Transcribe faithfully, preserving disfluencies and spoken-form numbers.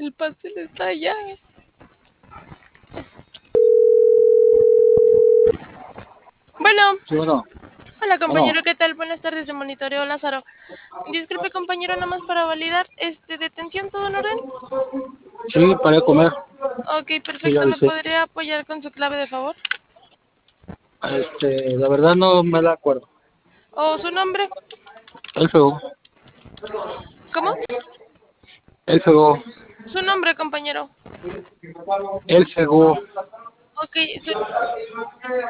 El pastel está allá. Bueno, Sí, bueno, hola bueno, compañero, ¿qué tal? Buenas tardes de Monitoreo Lázaro. Disculpe compañero, nada más para validar, este, detención, ¿todo en orden? sí, para ir a comer, Ok, sí, ya perfecto, ¿me avisé. podría apoyar con su clave de favor? Este, la verdad no me la acuerdo. ¿O su nombre? El fuego, ¿Cómo? el fuego, Su nombre, compañero. el fuego. Ok, su